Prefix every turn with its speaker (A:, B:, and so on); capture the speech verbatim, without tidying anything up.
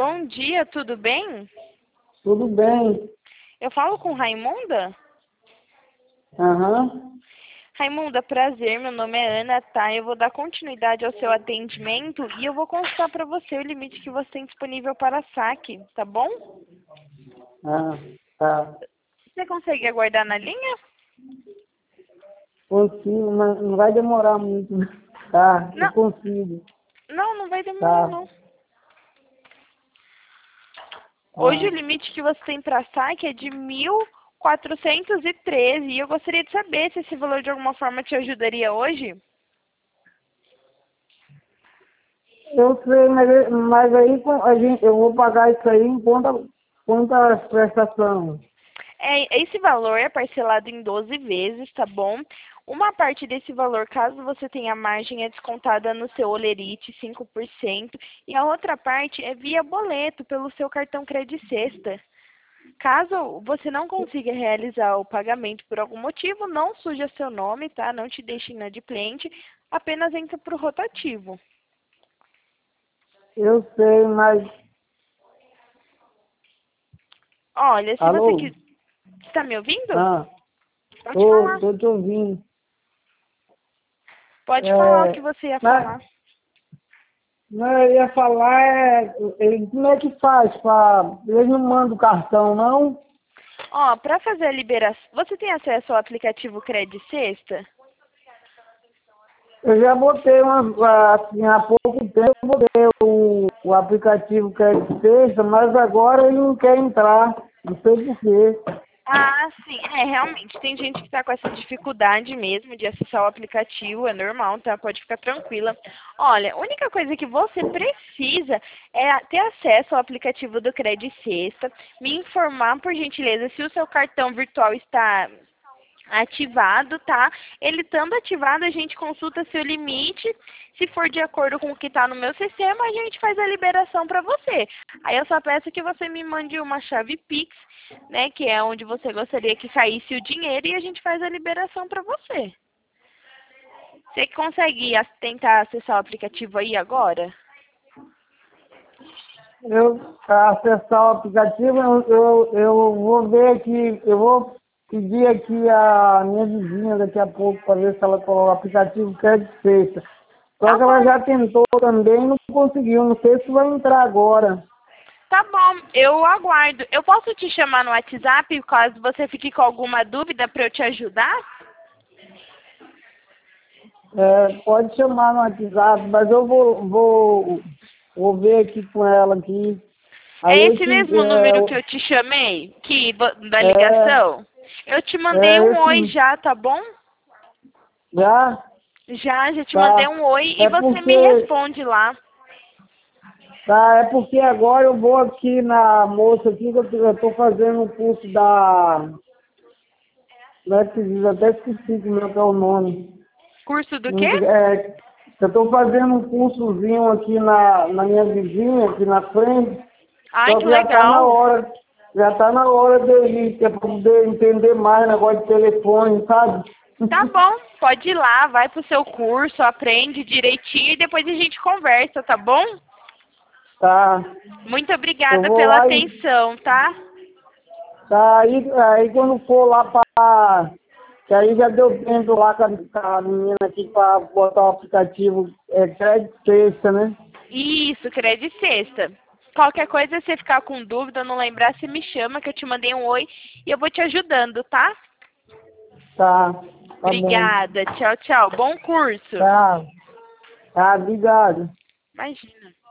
A: Bom dia, tudo bem?
B: Tudo bem.
A: Eu falo com Raimunda?
B: Aham.
A: Raimunda, prazer, meu nome é Ana, tá? Eu vou dar continuidade ao seu atendimento e eu vou consultar para você o limite que você tem disponível para saque, tá bom?
B: Ah, tá.
A: Você consegue aguardar na linha?
B: Consigo, mas não vai demorar muito, né? Tá, eu
A: Não,
B: consigo.
A: não, não vai demorar,
B: Tá,
A: não. Hoje o
B: tá.
A: limite que você tem para saque é de mil quatrocentos e treze e eu gostaria de saber se esse valor de alguma forma te ajudaria hoje.
B: Eu sei, mas, mas aí com- a gente, eu vou pagar isso aí em conta, conta prestação.
A: É, esse valor é parcelado em doze vezes, tá bom? Uma parte desse valor, caso você tenha margem, é descontada no seu Olerite, cinco por cento, e a outra parte é via boleto, pelo seu cartão Credicesta. Caso você não consiga realizar o pagamento por algum motivo, não suja seu nome, tá? Não te deixe inadimplente, apenas entra para o rotativo.
B: Eu sei, mas...
A: Olha, se você
B: Alô?
A: quiser... Está me ouvindo?
B: Ah,
A: Pode
B: tô,
A: falar.
B: tô te ouvindo.
A: Pode falar o que
B: É,
A: você ia
B: mas,
A: falar.
B: mas eu ia falar, é, ele, como é que faz? Pra, eles não mandam o cartão, não?
A: Ó, para fazer a liberação, você tem acesso ao aplicativo Credicesta?
B: Eu já botei uma, assim, há pouco tempo, eu botei o, o aplicativo Crédito Sexta, mas agora ele não quer entrar, não sei por quê.
A: Ah, sim, é, realmente, tem gente que está com essa dificuldade mesmo de acessar o aplicativo, é normal, tá? Pode ficar tranquila. Olha, a única coisa que você precisa é a- ter acesso ao aplicativo do Credicesta, me informar, por gentileza, se o seu cartão virtual está ativado, tá? Ele estando ativado, a gente consulta seu limite. Se for de acordo com o que está no meu sistema, a gente faz a liberação para você. Aí eu só peço que você me mande uma chave Pix, né? Que é onde você gostaria que caísse o dinheiro e a gente faz a liberação para você. Você consegue as- tentar acessar o aplicativo aí agora?
B: Eu, para acessar o aplicativo, eu, eu, eu vou ver aqui, eu vou pedir aqui a minha vizinha daqui a pouco para ver se ela coloca o aplicativo Crédito Sexta. Só
A: Tá
B: que ela
A: bom.
B: já tentou também e não conseguiu, não sei se vai entrar agora.
A: Tá bom, eu aguardo. Eu posso te chamar no WhatsApp caso você fique com alguma dúvida para eu te ajudar?
B: É, pode chamar no WhatsApp, mas eu vou, vou, vou ver aqui com ela aqui. Aí
A: É
B: eu
A: esse
B: te,
A: mesmo número que
B: é,
A: eu te chamei, que vo- da
B: é,
A: ligação? Eu te mandei
B: é
A: um oi
B: esse,
A: já, tá bom?
B: já,
A: Já, já te mandei
B: tá.
A: um oi e
B: É
A: você me
B: porque,
A: responde lá.
B: tá, é porque agora eu vou aqui na moça aqui, que eu tô, eu tô fazendo o curso da, como é que se diz, até esqueci como é que é o nome.
A: Curso do quê?
B: Não- É, eu tô fazendo um cursozinho aqui na, na minha vizinha, aqui na frente.
A: Ai,
B: Só
A: que
B: que já está na
A: legal.
B: hora, já está na hora de eu ir, que é para poder entender mais negócio de telefone, sabe?
A: Tá bom, pode ir lá, vai pro seu curso, aprende direitinho e depois a gente conversa, tá bom?
B: Tá.
A: Muito
B: Eu
A: obrigada
B: vou
A: pela
B: lá e
A: atenção, tá?
B: tá aí, aí quando for lá para. Que aí já deu tempo lá com a, com a menina aqui para botar o aplicativo é, crédito sexta, né?
A: Isso, crédito sexta. Qualquer coisa, se você ficar com dúvida, não lembrar, você me chama que eu te mandei um oi e eu vou te ajudando, tá?
B: Tá, tá bom.
A: Obrigada. Tchau, tchau. Bom curso.
B: Tá, tá, obrigado.
A: Imagina.